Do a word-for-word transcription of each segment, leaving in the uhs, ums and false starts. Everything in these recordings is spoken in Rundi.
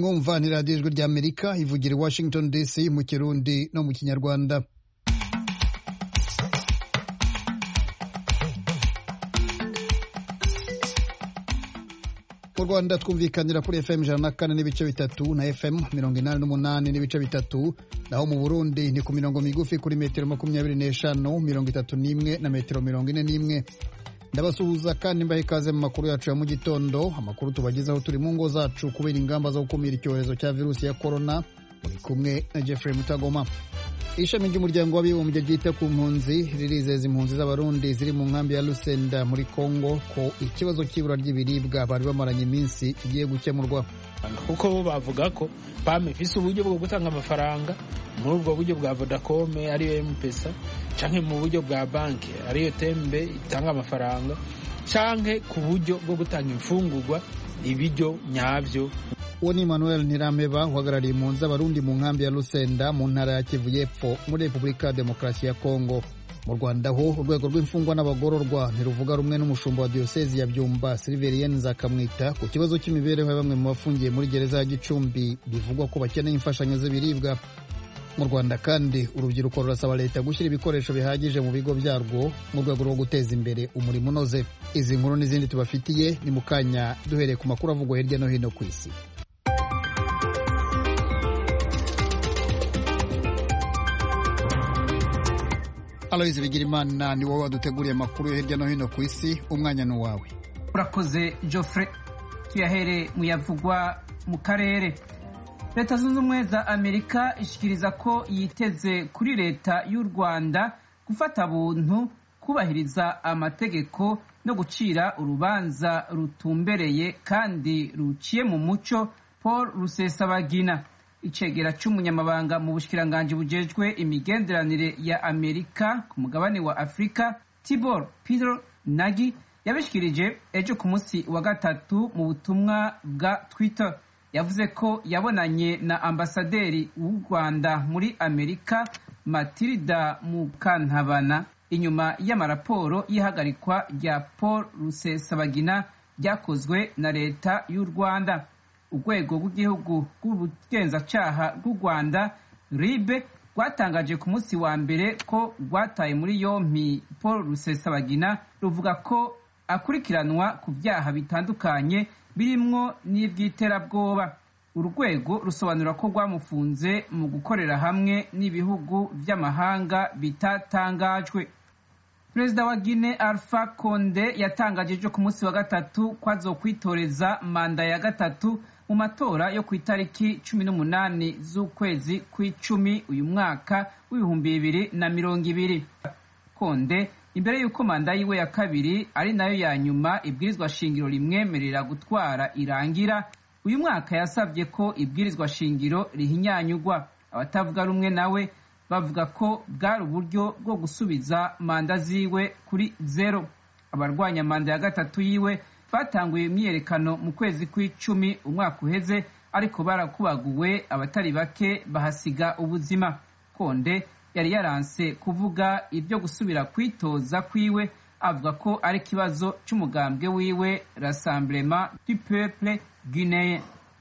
mwumva ni radiyo ijwi ry'Amerika ivugira i Washington D C mu Kirundi no mu Kinyarwanda. Mu Rwanda twumvikanira kuri F M ijana na kane n'ibice bitatu na F M mirongo inani n'umunani n'ibice bitatu, naho mu Burundi ni ku mirongo migufi kuri metero makumyabiri n'eshanu, mirongo itatu n'imwe na metero mirongo ine n'imwe. Ndabasuhuza kandi mbahe ikaze mu makuru yacu ya mu gitondo, amakuru tubagezaho turi mu ngo zacu kubera ingamba zo gukumira icyorezo cya virusi ya corona. Muri kumwe na Jeffrey Mutagoma. Ishami ry'umuryango w'abibumbye ryita ku mpunzi ririzeza impunzi z'abarundi ziri mu nkambi ya Lusenda muri Kongo ko ikibazo cy'ibura ry'ibiribwa bari bamaranye iminsi kigiye gukemurwa. Kuko bo bavuga ko pame ifise uburyo bwo gutanga amafaranga muri ubwo buryo bwa Vodacom ariyo M-Pesa, canke mu buryo bwa banki ariyo Tembe itanga amafaranga, canke ku buryo bwo gutanga imfungurwa ibiryo nyavyo. Uwo ni Emmanuel Ntirameba uhagarariye impunzi z'abarundi mu nkambi ya Lusenda mu ntara ya Kivu y'Epfo muri Repubulika ya Demokarasi ya Kongo. Mu Rwanda ho urwego rw'imfungwa n'abagororwa ntiruvuga rumwe n'umushumba wa diyosezi ya Byumba Silverien Nzakamwita ku kibazo cy'imibereho ya bamwe mu bafungiye muri gereza ya Gicumbi bivugwa ko bakeneye imfashanyo z'ibiribwa. Mu Rwanda kandi urubyiruko rurasaba leta gushyira ibikoresho bihagije mu bigo byarwo mu rwego rwo guteza imbere umurimo unoze. Izi nkuru n'izindi tubafitiye ni mu kanya, duhereye ku makuru avugwa hirya no hino ku isi. Aloise Bigirimana ni wowe waduteguriye amakuru yo hirya no hino ku isi, umwanya ni wawe. Urakoze Geoffrey. Tuyahere mu yavugwa mu karere. Leta Zunze Ubumwe za Amerika ishikiriza ko yiteze kuri leta y'u Rwanda gufata buntu, kubahiriza amategeko no gucira urubanza rutumbereye kandi ruciye mu muco Paul Rusesabagina. Icegera c'umunyamabanga mu bushikiranganje bujejwe imigenderanire ya Amerika ku mugabane wa Afrika, Tibor Peter Nagy, yabishikirije ejo ku munsi wa gatatu mu butumwa bwa Twitter. Yavuze ko yabonanye na ambasaderi w'u Rwanda muri Amerika Matilda Mukantabana inyuma y'amaraporo y'ihagarikwa rya Paul Rusesabagina ryakozwe na leta y'u Rwanda. Urwego rw'igihugu rw'ubugenzacyaha rw'u Rwanda R I B rwatangaje ku munsi wa mbere ko rwataye muri yompi Paul Rusesabagina, ruvuga ko akurikiranwa ku byaha bitandukanye birimwo n'iby'iterabwoba. Urwego rusobanura ko rwamufunze mu gukorera hamwe n'ibihugu by'amahanga bitatangajwe. Perezida wa Guinea Alpha Conde yatangaje ejo ku munsi wa gatatu ko azokwitoreza manda ya gatatu mu matora yo ku itariki cumi n'umunani z'ukwezi kw'icumi uyu mwaka w'ibihumbi bibiri na mirongo ibiri. Conde imbere y'uko manda yiwe ya kabiri ari nayo ya nyuma ibwirizwa shingiro rimwemerera gutwara irangira, uyu mwaka yasabye ko ibwirizwa shingiro rihinyanyugwa. Abatavuga rumwe nawe bavuga ko bwari uburyo bwo gusubiza manda ziwe kuri zero. Abarwanya manda ya gatatu yiwe batanguye imyiyerekano mu kwezi kw'icumi umwaka uheze, ariko barakubaguwe, abatari bake bahasiga ubuzima. Konde yari yaranse kuvuga ibyo gusubira kwitoza kwiwe, avuga ko ari ikibazo c'umugambwe wiwe Rassemblement du Peuple Guinéen.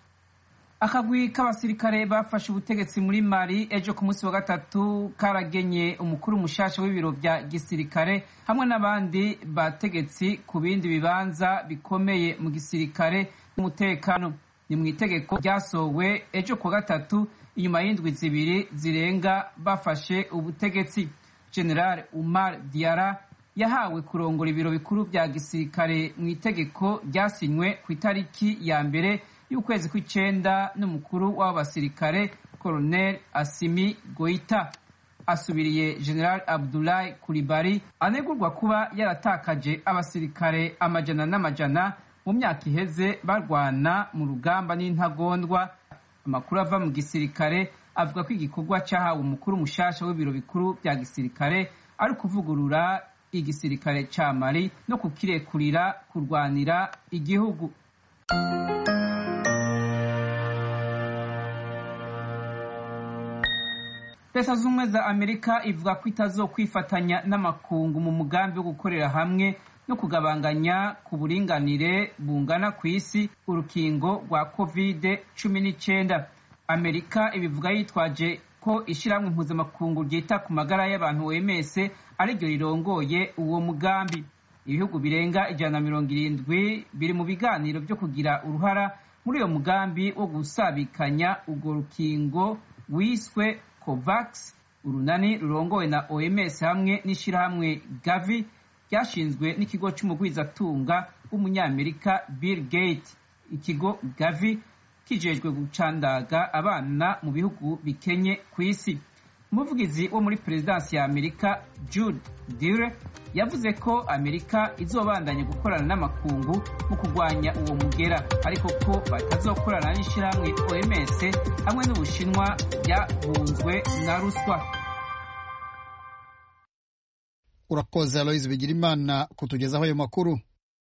Akagwi k'abasirikare bafashe ubutegetsi muri Mali ejo ku munsi wa gatatu karagenye umukuru mushasha w'ibiro vya gisirikare hamwe n'abandi bategetsi ku bindi bibanza bikomeye mu gisirikare n'umutekano. Ni mu itegeko ryasowe ejo ku gatatu inyuma y'indwi zibiri zirenga bafashe ubutegetsi. General Umar Diara yahawe kurongora ibiro bikuru vya gisirikare mu itegeko ryasinywe ku itariki ya mbere y'ukwezi kw'icenda n'umukuru w'abasirikare Colonel Assimi Goita. Asubiriye General Abdoulaye Coulibaly anegurwa kuba yaratakaje abasirikare amajana n'amajana mu myaka iheze barwana mu rugamba n'intagondwa. Amakuru ava mu gisirikare avuga ko igikorwa cyahawe umukuru mushasha w'ibiro bikuru bya gisirikare ari kuvugurura igisirikare ca Mali no kukirekurira kurwanira igihugu. Leta Zunze za Amerika ivuga ko itazokwifatanya n'amakungu mu mugambi wo gukorera hamwe no kugabanganya ku buringanire bungana ku isi urukingo rwa covid cumi n'icyenda. Amerika ibivuga yitwaje ko ishyirahamwe mpuzamakungu ryita ku magara y'abantu O M S ariryo rirongoye uwo mugambi. Ibihugu birenga ijana na mirongo irindwi biri mu biganiro byo kugira uruhara muri uyo mugambi wo gusabikanya urwo rukingo wiswe COVAX. Urunani rurongowe na O M S hamwe n'ishyirahamwe Gavi ryashinzwe n'ikigo cy'umugwizatunga w'umunyamerika Bill Gates. Ikigo Gavi kijejwe gucandaga abana mu bihugu bikenye ku isi. Umuvugizi wo muri perezidansi ya Amerika Jude Dire yavuze ko Amerika izobandanya gukorana n'amakungu mu kurwanya uwo mugera, ariko ko batazokorana n'ishyirahamwe O M S hamwe n'Ubushinwa byahunzwe na ruswa. Urakoze Aloise Bigirimana kutugezaho ayo makuru.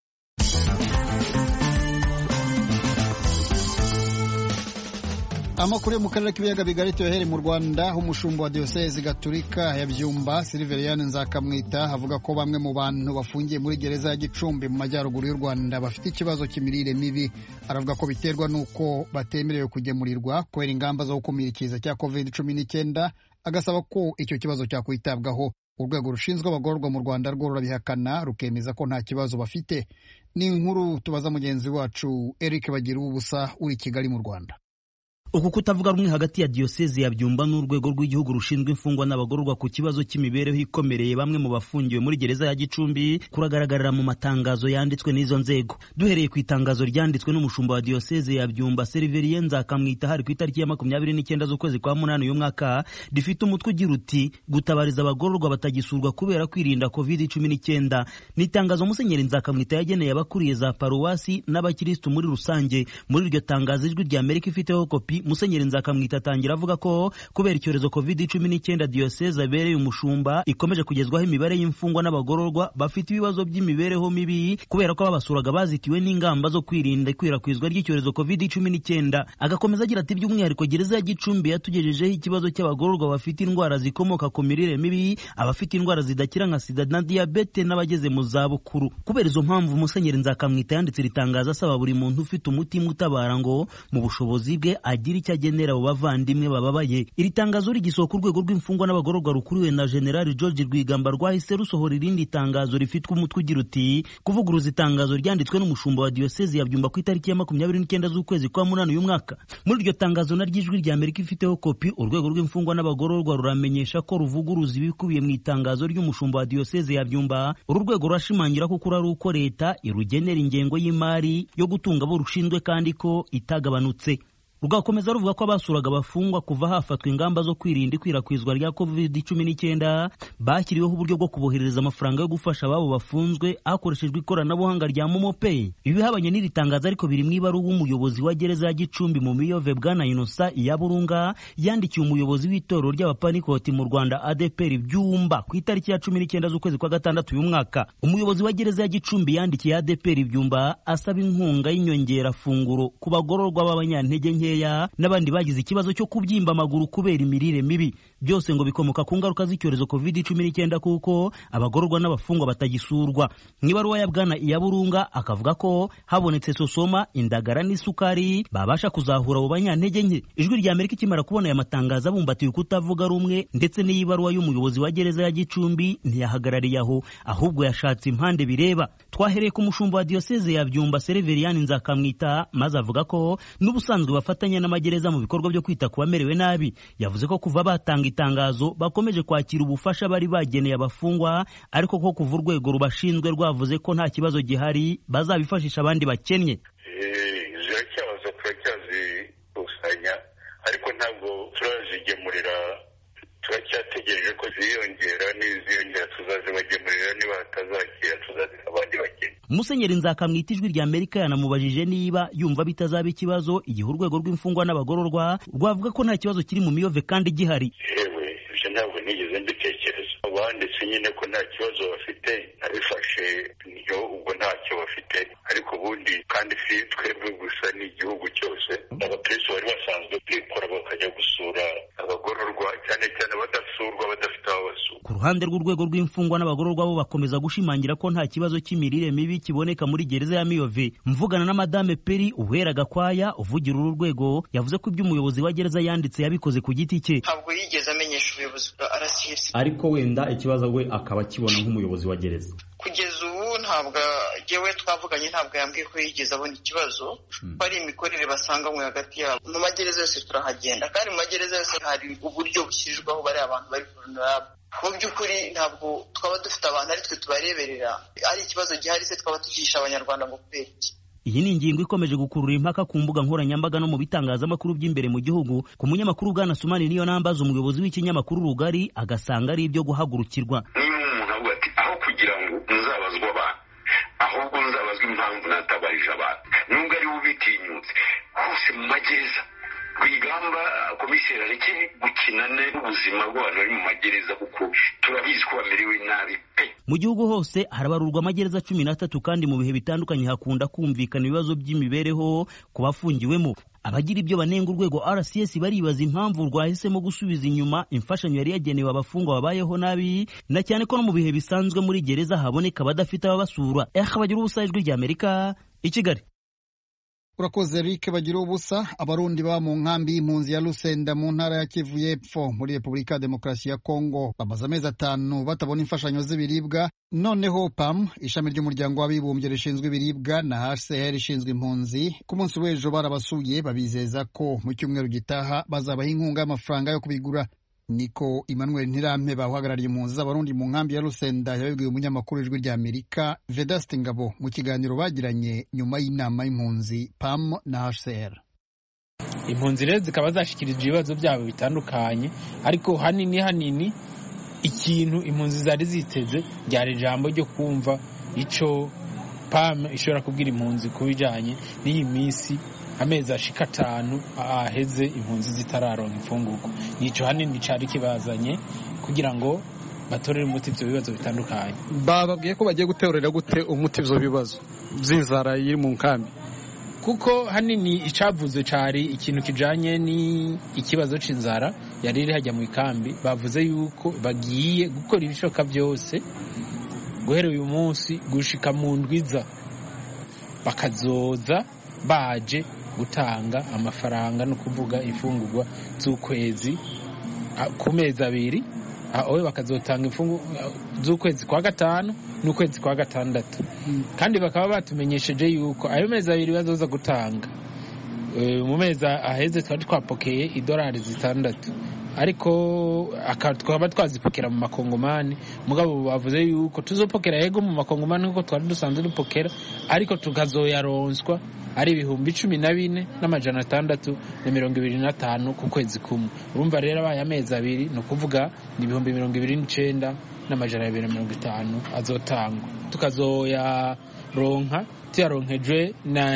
Amakuru yo mu karere k'ibiyaga bigari tuyahere mu Rwanda. Umushumba wa Diocese Gatolika ya Byumba Silveriane Nzakamwita avuga ko bamwe mu bantu bafungiye muri gereza ya Gicumbi mu majyaruguru y'u Rwanda bafite ikibazo cy'imirire mibi. Aravuga ko biterwa n'uko batemerewe kugemurirwa kubera ingamba zo gukumira ikiza cya covid cumi n'icyenda, agasaba ko icyo kibazo cyakwitabwaho. Urwego rushinzwe abagororwa mu Rwanda rwo rurabihakana rukemeza ko nta kibazo bafite. Ni inkuru tubaza mugenzi wacu Eric Bagiruwubusa uri Kigali mu Rwanda. Uku kutavuga rumwe hagati ya Diocese ya Byumba n'urwego rw'igihugu rushinzwe imfungwa n'abagororwa ku kibazo cy'imibereho ikomereye bamwe mu bafungiwe muri gereza ya Gicumbi kuragaragarira mu matangazo yanditswe n'izo nzego. Duhereye ku itangazo ryanditswe n'umushumba wa Diocese ya Byumba Silveriane Nzakamwita hari ku itariki ya makumyabiri n'icyenda z'ukwezi kwa munani uyu mwaka, rifite umutwe ugira uti gutabariza abagororwa batagisurwa kubera kwirinda covid cumi n'icyenda. Ni itangazo Musenyeri Nzakamwita yageneye abakuriye za paruwasi n'abakirisitu muri rusange. Muri iryo tangazo ijwi rya Amerika ifiteho kopi, Musenyeri Nzakamwita atangira avuga ko kubera icyorezo covid cumi n'icyenda Diocese abereye umushumba ikomeje kugezwaho imibare y'imfungwa n'abagororwa bafite ibibazo by'imibereho mibi kubera ko babasuraga bazitiwe n'ingamba zo kwirinda ikwirakwizwa ry'icyorezo covid cumi n'icyenda. Agakomeza agira ati by'umwihariko gereza ya Gicumbi yatugejejeho ikibazo cy'abagororwa bafite indwara zikomoka ku mirire mibi, abafite indwara zidakira nka sida na diabete n'abageze mu zabukuru. Kubera izo mpamvu Musenyeri Nzakamwita yanditse ritangaza asaba buri muntu ufite umutima utabara ngo mu bushobozi bwe agira icyo agenera abo bavandimwe bababaye. Iri tangazo rigisohoka urwego rw'imfungwa n'abagororwa rukuriwe na General George Rwigamba rwahise rusohora irindi tangazo rifitwe umutwe ugira uti kuvuguruza itangazo ryanditswe n'umushumba wa Diocese ya Byumba ku itariki ya makumyabiri n'icyenda z'ukwezi kwa munani uyu mwaka. Muri iryo tangazo naryo ijwi rya Amerika ifiteho kopi, urwego rw'imfungwa n'abagororwa ruramenyesha ko ruvuguruza ibikubiye mu itangazo ry'umushumba wa Diocese ya Byumba. Uru rwego rurashimangira ko kuri ari uko leta irugenera ingengo y'imari yo gutunga abo rushinzwe kandi ko itagabanutse. Rugakomeza ruvuga ko abasuraga abafungwa kuva hafatwa ingamba zo kwirinda ikwirakwizwa rya covid cumi n'icyenda bashyiriweho uburyo bwo kuboherereza amafaranga yo gufasha ababo bafunzwe hakoreshejwe ikoranabuhanga rya Momo Pay. Ibi bihabanye n'iri tangazo ariko biri mu ibaruwa umuyobozi wa gereza ya Gicumbi mu Miyove Bwana Innocent Iyaburunga yandikiye umuyobozi w'itorero ry'abapanikoti mu Rwanda A D P R Byumba ku itariki ya cumi n'icyenda z'ukwezi kwa gatandatu uyu mwaka. Umuyobozi wa gereza ya Gicumbi yandikiye A D P R Byumba asaba inkunga y'inyongera funguro ku bagororwa b'abanyantege nke n'abandi bagize ikibazo cyo kubyimba amaguru kubera imirire mibi. Byose ngo bikomoka ku ngaruka z'icyorezo covid cumi n'icyenda kuko abagororwa n'abafungwa batagisurwa. Mu ibaruwa ya Bwana Iyaburunga akavuga ko habonetse sosoma, indagara n'isukari babasha kuzahura abo banyantege nke. Ijwi rya Amerika ikimara kubona aya matangazo abumbatiye kutavuga rumwe ndetse n'iyibaruwa y'umuyobozi wa gereza ya Gicumbi ntiyahagarariye aho, ahubwo yashatse impande bireba. Twahereye ku mushumba wa Diocese ya Byumba Silveriane Nzakamwita maze avuga ko n'ubusanzwe bafatanya n'amagereza mu bikorwa byo kwita ku bamerewe nabi. Yavuze ko kuva batanga itangazo bakomeje kwakira ubufasha bari bageneye abafungwa, ariko ko kuva urwego rubashinzwe rwavuze ko nta kibazo gihari bazabifashisha abandi bakennye. Ziracyabaza turacyazikusanya ariko ntabwo turazigemurira, turacyategereje ko ziyongera, n'iziyongera tuzazibagemurira, niba hatazakira tuzaziha abandi bakennye. Musenyeri Nzakamwita ijwi rya Amerika yanamubajije niba yumva bitazaba ikibazo igihe urwego rw'imfungwa n'abagororwa rwavuga ko nta kibazo kiri mu Miyove kandi gihari. Yewe ibyo ntabwo nigeze mbitekereza. Abanditse nyine ko nta kibazo bafite nabifashe niyo ubwo ntacyo bafite, ariko ubundi kandi si twebwe gusa n'igihugu cyose. Abakristo bari basanzwe bikora bakajya gusura abagororwa cyane cyane badasurwa, badafite aho basura. ruhande rw'urwego rw'imfungwa n'abagororwa bo bakomeza gushimangira ko nta kibazo cy'imirire mibi kiboneka muri gereza ya Miyove. Mvugana na Madame Peri Uhera Gakwaya uvugira uru rwego yavuze ko ibyo umuyobozi wa gereza yanditse yabikoze ku giti cye. Ntabwo yigeze amenyesha ubuyobozi bwa R C S, ariko wenda ikibazo we akaba kibona nk'umuyobozi wa gereza. Kugeza ubu ntabwo yewe twavuganye, ntabwo yambwiye ko yigeze abona ikibazo. Hmm. Bari imikorere basanganywe hagati yabo. Mu magereza yose turahagenda, kandi mu magereza yose hari uburyo bushyirwaho bari abantu bari vulnerable. Mu by'ukuri ntabwo twaba dufite abantu ari twe tubareberera, ari ikibazo gihari se twaba tugisha abanyarwanda ngo kubera iki. Iyi ni ingingo ikomeje gukurura impaka ku mbuga nkoranyambaga no mu bitangazamakuru by'imbere mu gihugu. Ku munyamakuru Bwana Sumani niyo nambaza umuyobozi w'ikinyamakuru Rugari agasanga ari ibyo guhagurukirwa. Kugira ngo nzabazwa abantu, ahubwo nzabazwa impamvu natabarije abantu, nubwo ari ubitinyutse hose mu magereza. Kwigamba komiseri areke gukina n'ubuzima bw'abantu bari mu magereza, kuko turabizi ko bamerewe nabi pe. Mu gihugu hose harabarurwa amagereza cumi n'atatu, kandi mu bihe bitandukanye hakunda kumvikana ibibazo by'imibereho ku bafungiwemo. Abagira ibyo banenga urwego R C S baribaza impamvu rwahisemo gusubiza inyuma imfashanyo yari yagenewe abafungwa babayeho nabi, na cyane ko no mu bihe bisanzwe muri gereza haboneka abadafite ababasura. Eh bagira ubusa ijwi rya Amerika i Kigali. Urakoze Eric bagira ubusa. Abarundi ba mu nkambi y'impunzi ya Lusenda mu ntara ya Kivu y'Epfo muri Repubulika ya Demokarasi ya Kongo bamaze amezi atanu batabona imfashanyo z'ibiribwa. Noneho P A M ishami ry'umuryango w'abibumbye rishinzwe ibiribwa na H C R ishinzwe impunzi ku munsi w'ejo barabasuye, babizeza ko mu cyumweru gitaha bazabaha inkunga y'amafaranga yo kubigura. Niko Emmanuel Ntirampe bahagarariye impunzi z'abarundi mu nkambi ya Lusenda yabibwiye umunyamakuru w'ijwi rya Amerika Vedaste Ngabo mu kiganiro bagiranye nyuma y'inama y'impunzi P A M na H C R. Impunzi rero zikaba zashikirije ibibazo byabo bitandukanye, ariko hanini hanini ikintu impunzi zari ziteze ryari ijambo ryo kumva ico P A M ishobora kubwira impunzi kubijanye n'iyi minsi amezi ashika atanu aheze impunzi zitararonka imfunguko. Nico hanini cari kibazanye kugira ngo batorere umuti ivyo bibazo bitandukanye. Bababwiye ko bagiye guterera gute umuti ivyo bibazo vy'inzara iri mu nkambi? Kuko hanini icavuze cari ikintu kijanye ni ikibazo c'inzara yari iri hajya mu ikambi. Bavuze yuko bagiye gukora ibishoka byose guhera uyu munsi gushika mu ndwiza bakazoza baje gutanga amafaranga no kuvuga ifungurwa z'ukwezi ku mezi abiri, aho bakazotanga imfungu z'ukwezi kwa gatanu n'ukwezi kwa gatandatu. Hmm. Kandi bakaba batumenyesheje yuko ayo mezi abiri bazoza gutanga mu mezi aheze twari twapokeye idolari zitandatu, ariko twaba twazipokera mu makongomani. Mugabo bavuze yuko tuzopokera yego mu makongomani kuko twari dusanzwe dupokera, ariko tukazoyaronswa ari ibihumbi cumi na bine n'amajana atandatu na mirongo ibiri na tanu ku kwezi kumwe. Urumva rero abaye amezi abiri ni ukuvuga ni ibihumbi mirongo ibiri n'icenda n'amajana abiri na mirongo itanu azotangwa. Tukazoyaronka tuyaronkejwe na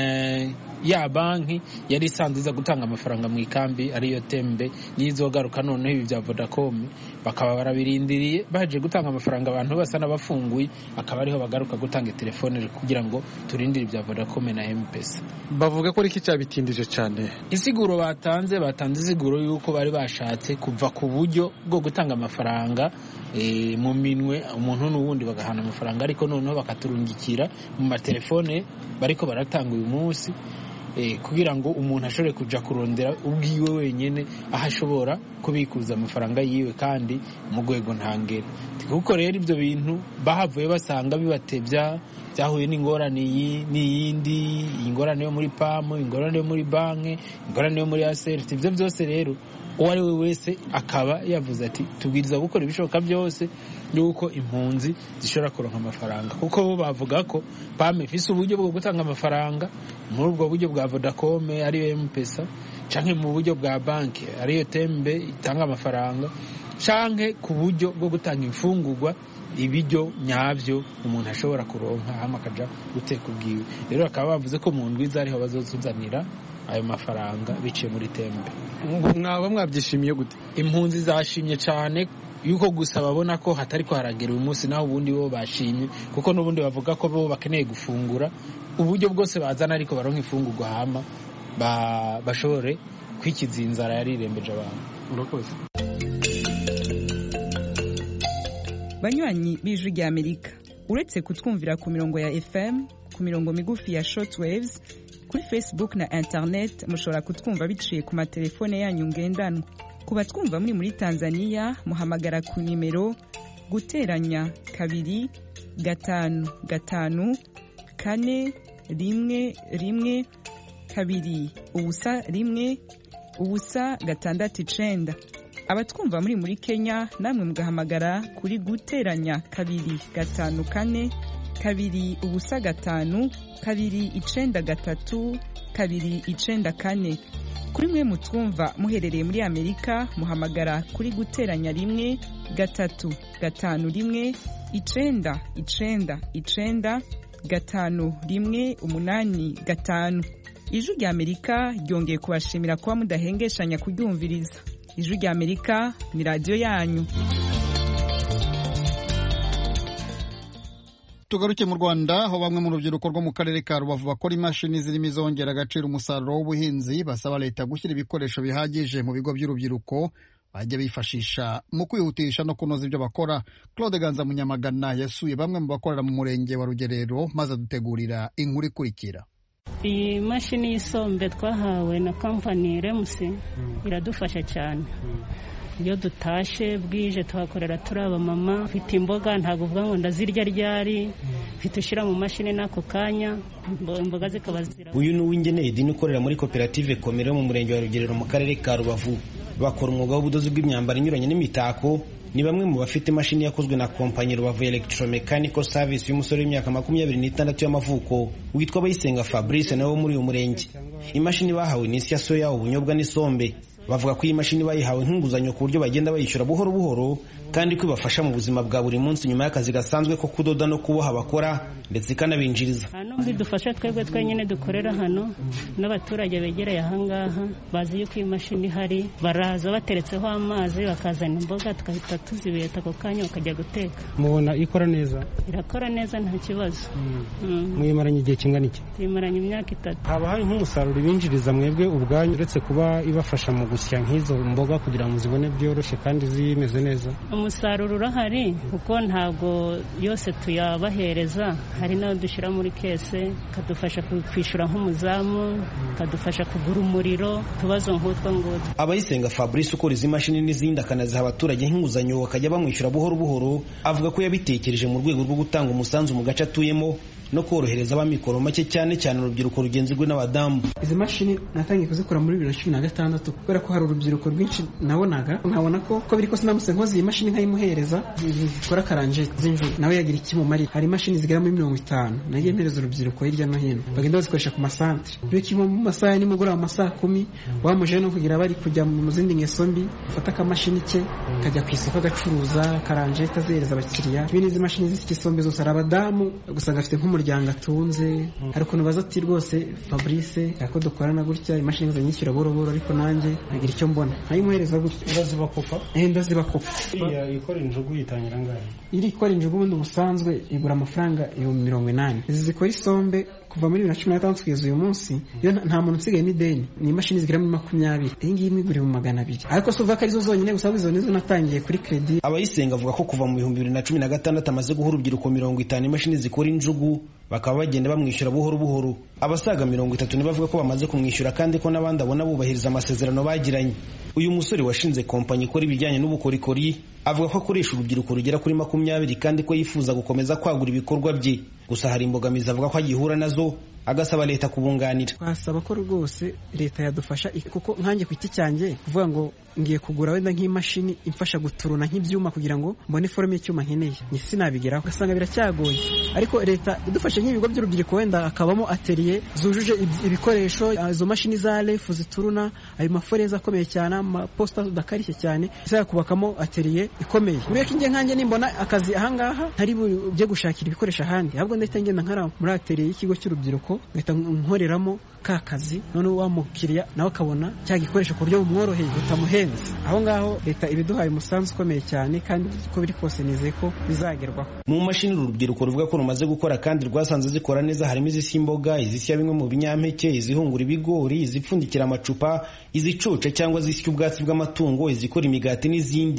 ya banki yari isanzwe iza gutanga amafaranga mu ikambi ariyo Tembe, nizogaruka noneho ibi bya Vodacom bakaba barabirindiriye baje gutanga amafaranga abantu basa n'abafunguye, akaba ariho bagaruka gutanga telefone kugira ngo turindire ibya Vodacom na M-Pesa. Bavuga ko iki cyabitindije cyane. Isiguro batanze batanze isiguro yuko bari bashatse kuva ku buryo bwo gutanga amafaranga e, mu minwe umuntu n'uwundi bagahana amafaranga, ariko noneho bakaturungikira mu matelefone bariko baratanga uyu munsi Eh, kugira ngo umuntu ashobore kuja kurondera ubwiwe wenyene aho ashobora kubikuza amafaranga yiwe kandi mu rwego ntangere. Kuko rero ibyo bintu bahavuye basanga bibatevya, byahuye n'ingorane n'iyindi, ingorane yo muri P A M, ingorane yo muri banki, ingorane yo muri A C R. Ivyo byose rero uwo ari we wese akaba yavuze ati tubwiriza gukora ibishoboka byose yuko impunzi zishobora kuronka amafaranga, kuko bo bavuga ko P A M ifise uburyo bwo gutanga amafaranga muri ubwo buryo bwa Vodacom ariyo M-Pesa, canke mu buryo bwa banki ariyo Tembe itanga amafaranga, canke ku buryo bwo gutanga imfungurwa ibiryo nyavyo umuntu ashobora kuronka hama akaja guteka ubwiwe. Rero akaba bavuze ko mu ndwiza ariho bazozuzanira ayo mafaranga biciye muri Tembe. Mwaba mwabyishimiye gute? Impunzi zashimye cyane yuko gusa babona ko hatari ko haragera uyu munsi, naho ubundi bo bashimye kuko n'ubundi bavuga ko bo bakeneye gufungura uburyo bwose bazana, ariko baronka ifungurwa hama ba bashobore kwikiza inzara yari irembeje abantu. Urakoze. banywanyi b'ijwi rya Amerika, uretse kutwumvira ku mirongo ya F M, ku mirongo migufi ya shortwaves, kuri Facebook na internet mushobora kutwumva biciye ku matelefone yanyu ngendanwa. Ku batwumva muri muri Tanzania muhamagara ku nimero guteranya kabiri gatanu gatanu kane rimwe rimwe kabiri ubusa rimwe ubusa gatandatu icenda. Abatwumva muri muri Kenya namwe mugahamagara kuri guteranya kabiri gatanu kane kabiri ubusa gatanu kabiri icenda gatatu kabiri icenda kane. Kuri mwe mutwumva muherereye muri Amerika muhamagara kuri guteranya rimwe gatatu gatanu rimwe icenda icenda icenda gatanu rimwe umunani gatanu. Ijwi rya Amerika ryongeye kubashimira kuba mudahengeshanya kuryumviriza. Ijwi rya Amerika ni radio yanyu. Tugaruke mu Rwanda aho bamwe mu rubyiruko rwo mu karere ka Rubavu bakora imashini zirimo izongera agaciro umusaruro w'ubuhinzi basaba leta gushyira ibikoresho bihagije mu bigo by'urubyiruko bajya bifashisha mu kwihutisha no kunoza ibyo bakora. Claude Ganza Munyamagana yasuye bamwe mu bakorera mu murenge wa Rugerero maze adutegurira inkuru ikurikira. Iyi mashini y'isombe twahawe na kampani Remusi iradufasha cyane. Iyo dutashe bwije tuhakorera turi abamama, mfite imboga ntabwo uvuga ngo ndazirya ryari, mfite ushyira mu mashini n'ako kanya imboga zikaba zira. Uyu ni Uwingene Edini ukorera muri koperative Komero mu murenge wa Rugerero mu karere ka Rubavu. Bakora umwuga w'ubudozi bw'imyambaro inyuranye n'imitako. Ni bamwe mu bafite imashini yakozwe na kompanyi Rubavu Electromechanical Service y'umusore w'imyaka makumyabiri n'itandatu y'amavuko witwa Bayisenga Fabrice nawe muri uyu murenge. Imashini bahawe ni isi ya soya, ubunyobwa n'isombe. Bavuga ko iyi mashini bayihawe nk'inguzanyo ku buryo bagenda bayishyura buhoro buhoro kandi ko ibafasha mu buzima bwa buri munsi nyuma y'akazi gasanzwe ko kudoda no kuboha bakora ndetse ikanabinjiriza. Hano bidufasha twebwe twenyine dukorera hano n'abaturage begereye ahangaha bazi yuko iyi mashini ihari, baraza bateretseho amazi bakazana imboga tukahita tuzibeta ako kanya bakajya guteka. Mubona ikora neza? Irakora neza nta kibazo. Mwimaranye igihe kingana iki? Tuyimaranye imyaka itatu. Haba hari nk'umusaruro ibinjiriza mwebwe ubwanyu uretse kuba ibafasha mu gusya nk'izo mboga kugira ngo zibone byoroshye kandi zimeze neza? Umusaruro urahari kuko ntabwo yose tuyabahereza, hari nayo dushyira muri kese kadufasha kwishyura nk'umuzamu, kadufasha kugura umuriro, tubazo nk'utwo ngutwo. Abayisenga Fabrice ukora izi mashini n'izindi akanaziha abaturage nk'inguzanyo bakajya bamwishyura buhoro buhoro, avuga ko yabitekereje mu rwego rwo gutanga umusanzu mu gace atuyemo no korohereza abamikoro make cyane cyane urubyiruko rugenzurwe n'abadamu. Izi mashini natangiye kuzikora muri bibiri na cumi na gatandatu kubera ko hari urubyiruko rwinshi nabonaga, nkabona ko ko biri kose namuse nkoze iyi mashini nkayimuhereza zikora karanje z'injuru nawe yagira ikimumari. Hari imashini zigera muri mirongo itanu nagiye mpereza urubyiruko hirya no hino bagenda bazikoresha ku masantre, byo kimwe mu masaha nimugoroba mu masaha kumi wamuje no kugira bari kujya mu zindi ngeso mbi, ufata akamashini ke kajya ku isoko agacuruza karanje tazihereza abakiriya. Ibi n'izi mashini zifite isombe zose ari abadamu gusa gafite nk'umuryango atunze. Hari ukuntu baza ati rwose Fabrice ako dukorana gutya imashini zanyishyura boro boro ariko nanjye nagira icyo mbona nkayimuhereza gutya. Uraziba kopa? Eh ndaziba kopa. Iya ikora injugu yitangira ngahe? Iri ikora injugu ubundi ubusanzwe igura amafaranga ibihumbi mirongo inani. Izi zikora isombe kuva muri bibiri na cumi na gatandatu kugeza uyu munsi iyo nta muntu usigaye n'ideni, ni imashini zigera muri makumyabiri. Iyi ngiyi imigura mu magana abiri ariko so vaka arizo zonyine gusa izo nizo natangiye kuri credit. Abayisenga avuga ko kuva mu bihumbi bibiri na cumi na gatandatu amaze guha urubyiruko mirongo itanu imashini zikora injugu bakaba bagenda bamwishyura buhoro buhoro. Abasaga mirongo itatu ni bavuga ko bamaze kumwishyura kandi ko n'abandi abona bubahiriza amasezerano bagiranye. Uyu musore washinze kompanyi ikora ibijyanye n'ubukorikori avuga ko akoresha urubyiruko rugera kuri makumyabiri kandi ko yifuza gukomeza kwagura ibikorwa bye. Gusa hari imbogamizi avuga ko agihura nazo agasaba leta kubunganira. Twasaba ko rwose leta yadufasha kuko nkanjye ku giti cyanjye kuvuga ngo ngiye kugura wenda nk'imashini imfasha guturuna nk'ibyuma kugira ngo mbone forume y'icyuma nkeneye ni sinabigeraho, ugasanga biracyagoye. Ariko leta idufashe nk'ibigo by'urubyiruko wenda akabamo atelier zujuje ibikoresho, izo mashini za refu zituruna, ayo maforeza akomeye cyane, amaposta udakarishye cyane, isa kubakamo atelier ikomeye. Buriya kinge nkanjye nimbona akazi ahangaha ntari bujye gushakira ibikoresho ahandi, ahubwo ndahita ngenda nkara muri atelier y'ikigo cy'urubyiruko ngahita nkoreramo ka kazi, none wa mukiriya nawe akabona cya gikoresho ku buryo bumworoheye butamuhenze. Aho ngaho leta ibiduhaye umusanzu ukomeye cyane kandi uko biri kose nizeye ko bizagerwaho. Mu mashini urubyiruko ruvuga ko rumaze gukora kandi rwasanze zikora neza harimo izisya imboga, izisya bimwe mu binyampeke, izihungura ibigori, izipfundikira amacupa, izicuca cyangwa zisya ubwatsi bw'amatungo, izikora imigati n'izindi.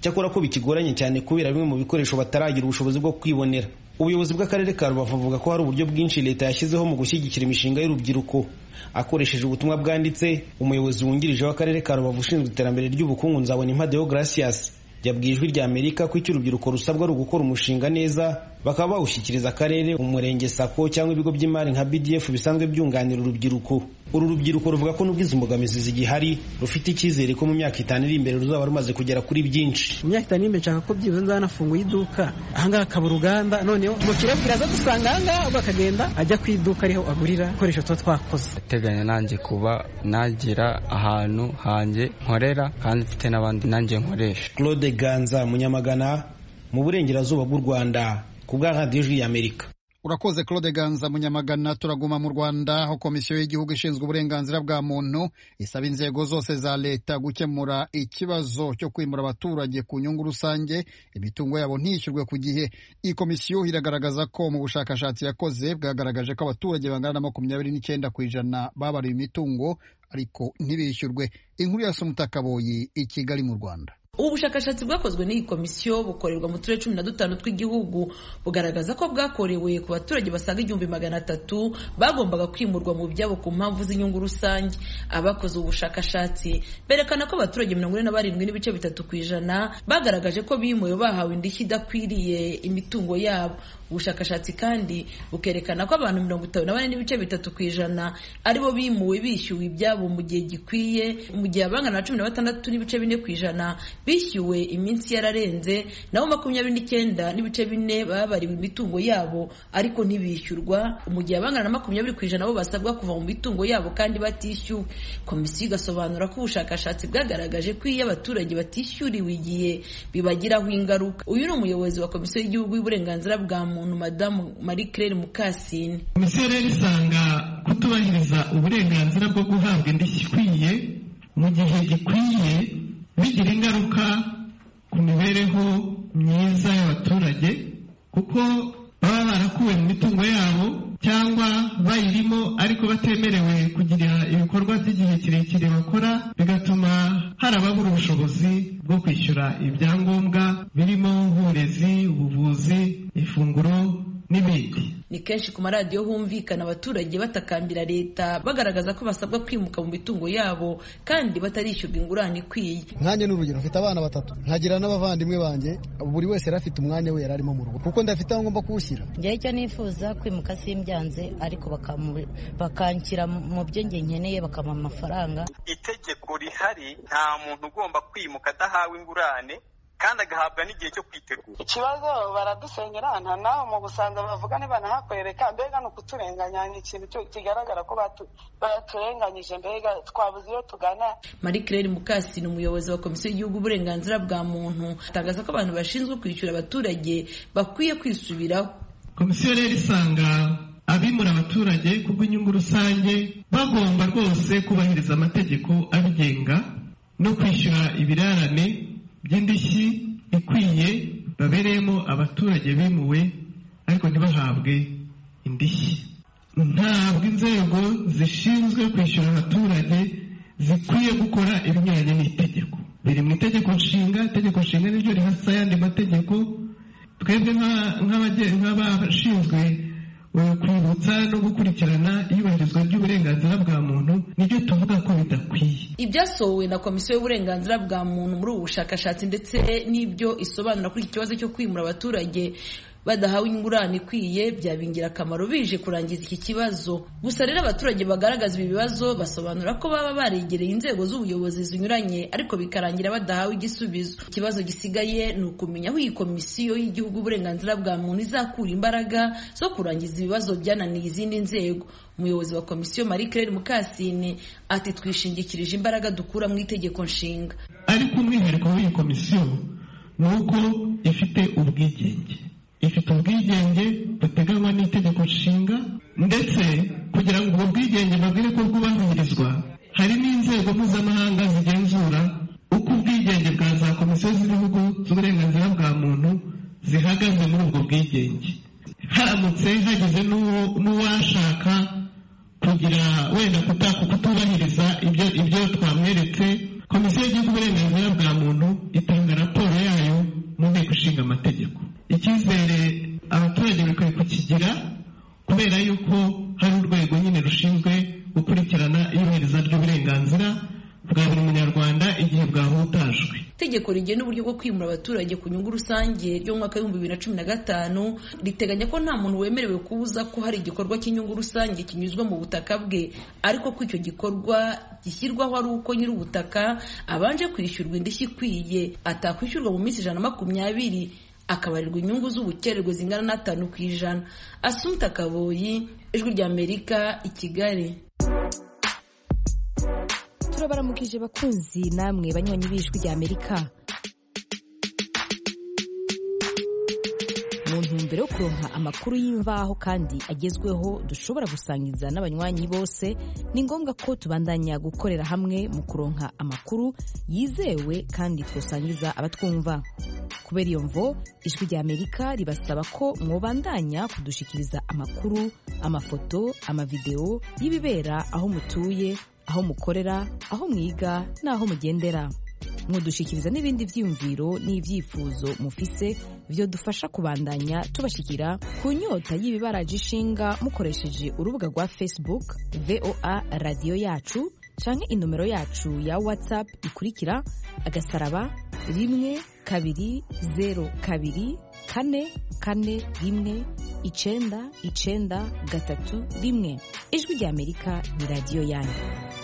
cyakora ko bikigoranye cyane kubera bimwe mu bikoresho bataragira ubushobozi bwo kwibonera. Ubuyobozi bw'akarere ka Rubavu buvuga ko hari uburyo bwinshi leta yashyizeho mu gushyigikira imishinga y'urubyiruko. Akoresheje ubutumwa bwanditse, umuyobozi wungirije w'akarere ka Rubavu ushinzwe iterambere ry'ubukungu Nzabonimpa Deo Gracias yabwiye Ijwi rya Amerika ko icyo urubyiruko rusabwa ari ugukora umushinga neza bakaba bawushyikiriza akarere, umurenge, sako cyangwa ibigo by'imari nka B D F bisanzwe byunganira urubyiruko. Uru rubyiruko ruvuga ko nubwo izi mbogamizi zigihari rufite icyizere ko mu myaka itanu iri imbere ruzaba rumaze kugera kuri byinshi. Mu myaka itanu imbere nshaka ko byibuze nzanafunguye iduka ahangaha akaba uruganda, noneho umukiriya bwiraza dusanga ahangaha ubwo akagenda ajya ku iduka ariho agurira ibikoresho tuba twakoze. Teganya nanjye kuba nagira ahantu hanjye nkorera kandi mfite n'abandi nanjye nkoresha. Claude Ganza, Munyamagana, mu burengerazuba bw'u Rwanda, ku bwa Radio Ijwi y'Amerika. Urakoze Claude Ganza. Munyamagana. Turaguma mu Rwanda aho komisiyo y'igihugu ishinzwe uburenganzira bwa muntu isaba inzego zose za leta gukemura ikibazo cyo kwimura abaturage ku nyungu rusange imitungo yabo ntishyurwe ku gihe. Iyi komisiyo iragaragaza ko mu bushakashatsi yakoze bwagaragaje ko abaturage bangana na makumyabiri n'icyenda ku ijana babariwe imitungo ariko ntibishyurwe. Inkuru ya Sumutakaboyi i Kigali mu Rwanda. Ubu bushakashatsi bwakozwe n'iyi komisiyo bukorerwa mu turere cumi na dutanu tw'igihugu bugaragaza ko bwakorewe ku baturage basaga igihumbi magana atatu bagombaga kwimurwa mu byabo ku mpamvu z'inyungu rusange. Abakoze ubu bushakashatsi berekana ko abaturage mirongo ine na barindwi n'ibice bitatu ku ijana bagaragaje ko bimuwe bahawe indishyi idakwiriye imitungo yabo. Ubushakashatsi kandi bukerekana ko abantu mirongo itanu na bane n'ibice bitatu ku ijana aribo bimuwe bishyuwe ibyabo mu gihe gikwiye, mu gihe abangana na cumi na batandatu n'ibice bine ku ijana bishyuwe iminsi yararenze, naho makumyabiri n'icyenda n'ibice bine babariwe imitungo yabo ariko ntibishyurwa, mu gihe abangana na makumyabiri ku ijana bo basabwa kuva mu mitungo yabo kandi batishyuwe. Komisiyo igasobanura ko ubushakashatsi bwagaragaje ko iyo abaturage batishyuriwe igihe bibagiraho ingaruka. Uyu ni umuyobozi wa Komisiyo y'Igihugu y'Uburenganzira bwa muntu Madamu Marie Claire Mukasine. Komisiyo rero isanga kutubahiriza uburenganzira bwo guhabwa indishyi ikwiye mu gihe gikwiye bigira ingaruka ku mibereho myiza y'abaturage kuko baba barakuwe mu mitungo yabo cyangwa bayirimo ariko batemerewe kugira ibikorwa by'igihe kirekire bakora, bigatuma hari ababura ubushobozi bwo kwishyura ibyangombwa birimo uburezi, ubuvuzi, ifunguro n'ibindi. Ni kenshi ku maradiyo humvikana abaturage batakambira leta bagaragaza ko basabwa kwimuka mu mitungo yabo kandi batarishyurwa ingurane ikwiye. Nkanjye n'urugero mfite abana batatu nkagira n'abavandimwe banjye, buri wese yari afite umwanya we yari arimo mu rugo kuko ndafite aho ngomba kuwushyira. Njyewe icyo nifuza kwimuka simbyanze ariko bakanshyira mu byo njye nkeneye bakampa amafaranga. Itegeko rihari nta muntu ugomba kwimuka adahawe ingurane kandi agahabwa n'igihe cyo kwitegura. Ikibazo baradusenyera nta naho mu Busanza bavuga niba nahakwereka, mbega ni ukuturenganya, ni ikintu kigaragara ko baturenganyije, mbega twabuze iyo tugana. Marie Claire Mukasine, umuyobozi wa Komisiyo y'Igihugu y'Uburenganzira bwa muntu, atangaza ko abantu bashinzwe kwishyura abaturage bakwiye kwisubiraho. Komisiyo rero isanga abimura abaturage kubw'inyungu rusange bagomba rwose kubahiriza amategeko abigenga no kwishyura ibirarane by'indishyi ikwiye babereyemo abaturage bimuwe ariko ntibahabwe indishyi. Ntabwo inzego zishinzwe kwishyura abaturage zikwiye gukora ibinyuranye n'itegeko. Biri mu itegeko nshinga, itegeko nshinga niryo rihasa ayandi mategeko. Twebwe nk'abashinzwe kwibutsa no gukurikirana iyubahirizwa ry'uburenganzira bwa muntu nibyo tuvuga ko bidakwiye. Ibyasohowe na Komisiyo y'Uburenganzira bwa muntu muri ubu bushakashatsi ndetse n'ibyo isobanura kuri iki kibazo cyo kwimura abaturage badahawe ingurane ikwiye byaba ingirakamaro bije kurangiza iki kibazo. Gusa rero abaturage bagaragaza ibi bibazo basobanura ko baba baregereye inzego z'ubuyobozi zinyuranye ariko bikarangira badahawe igisubizo. Ikibazo gisigaye ni ukumenya aho iyi Komisiyo y'Igihugu y'Uburenganzira bwa muntu izakura imbaraga zo kurangiza ibibazo byananiye izindi nzego. Umuyobozi wa Komisiyo Marie Claire Mukasine ati twishingikirije imbaraga dukura mu itegeko nshinga. Ariko umwihariko w'iyi komisiyo ni uko ifite ubwigenge. Ifite ubwigenge buteganywa n'itegeko nshinga ndetse kugira ngo ubwo bwigenge babwire ko bwubahirizwa hari n'inzego mpuzamahanga zigenzura uko ubwigenge bwa za komisiyo z'ibihugu z'uburenganzira bwa muntu zihagaze muri ubwo bwigenge. Haramutse hagize n'uwashaka kugira wenda kutubahiriza ibyo ibyo twamweretse, Komisiyo y'Igihugu y'Uburenganzira bwa muntu itanga raporo yayo icyizere abaturage bakwiye kukigira kubera yuko hari urwego nyine rushinzwe gukurikirana iyubahiriza ry'uburenganzira bwa buri munyarwanda igihe bwahutajwe. Itegeko rigena uburyo bwo kwimura abaturage ku nyungu rusange ryo mu mwaka w'ibihumbi bibiri na cumi na gatanu riteganya ko nta muntu wemerewe kubuza ko hari igikorwa cy'inyungu rusange kinyuzwa mu butaka bwe, ariko ko icyo gikorwa gishyirwaho ari uko nyiri ubutaka abanje kwishyurwa indishyi ikwiye, atakwishyurwa mu minsi ijana na makumyabiri akabarirwa inyungu z'ubukererwe zingana n'atanu ku ijana. Assumpta Kaboyi, Ijwi ry'Amerika, i Kigali. Turabaramukije bakunzi namwe banywanyi b'Ijwi ry'Amerika. Mu ntumbero yo kuronka amakuru y'imvaho kandi agezweho dushobora gusangiza n'abanywanyi bose, ni ngombwa ko tubandanya gukorera hamwe mu kuronka amakuru yizewe kandi twosangiza abatwumva. Kubera iyo mvo, Ijwi ry'Amerika ribasaba ko mwobandanya kudushikiriza amakuru, amafoto, amavideo y'ibibera aho mutuye, aho mukorera, aho mwiga n'aho mugendera. Mwodushikiriza n'ibindi vyiyumviro n'ivyifuzo mufise vyo dufasha kubandanya tubashikira ku nyota y'ibibaraje ishinga mukoresheje urubuga rwa Facebook V O A Radio Yacu canke inomero yacu ya WhatsApp ikurikira agasaraba rimwe kabiri zero kabiri kane kane rimwe icenda icenda gatatu rimwe. Ijwi ry'Amerika ni radio yanyu.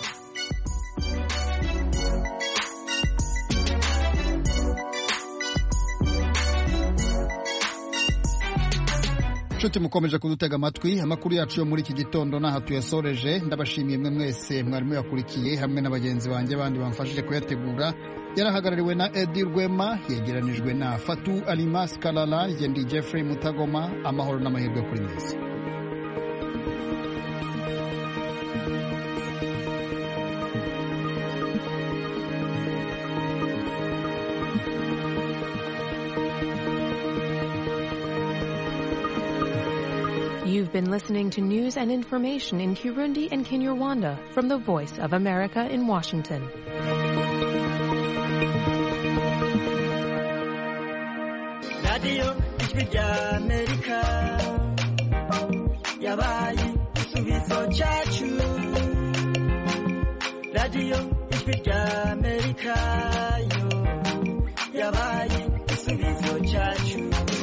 Nshuti mukomeje kudutega amatwi, amakuru yacu yo muri iki gitondo naha tuyasoreje. Ndabashimiye mwe mwese mwarimu yakurikiye hamwe n'abagenzi banjye bandi bamfashije kuyategura. Yarahagarariwe na Eddie Rwema, yegeranijwe na Fatu Alimas Kalala, yendi Jeffrey Mutagoma. Amahoro n'amahirwe kuri mwese. You've been listening to news and information in Kirundi and Kinyarwanda from the Voice of America in Washington. Radio Ijwi ry'Amerika yabaye igisubizo cyacu. Radio Ijwi ry'Amerika yo yabaye igisubizo cyacu.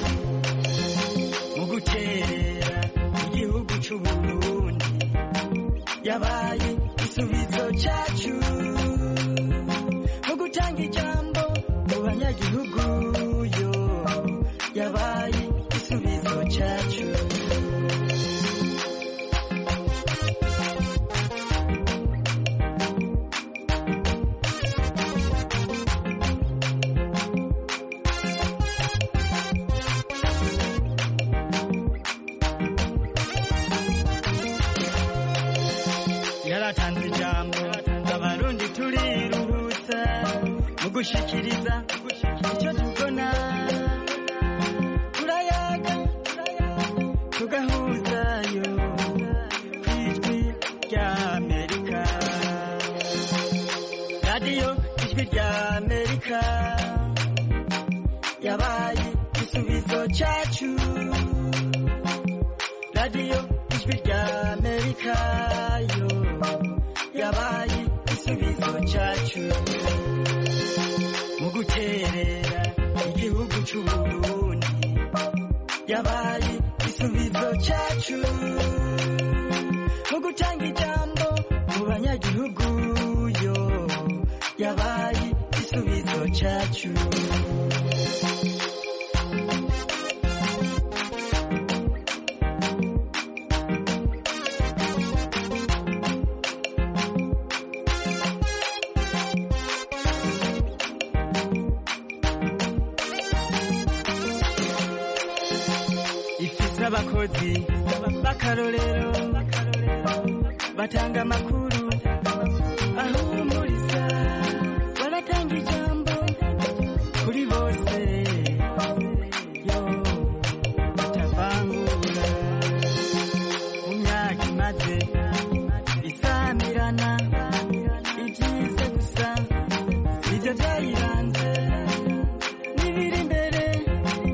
Mu guterera igihugu cy'u Burundi yabaye igisubizo cyacu. Mu gutanga ijambo mu banyagihugu yo yabaye igisubizo cyacu. Yaratanze ijambo abarundi turiruhutsa mu gushikiriza icyo tubona. Turayaga tugahuzayo ku Ijwi ry'Amerika. Radio Ijwi ry'Amerika yabaye igisubizo cyacu. Radio Ijwi ry'Amerika yo yabaye igisubizo cyacu. Mu guterera igihugu cy'u Burundi yabaye igisubizo cyacu. Mu gutanga ijambo mu banyagihugu yo yabaye igisubizo cyacu. Abakozi b'akarorero batanga amakuru ahumuriza, baratanga ijambo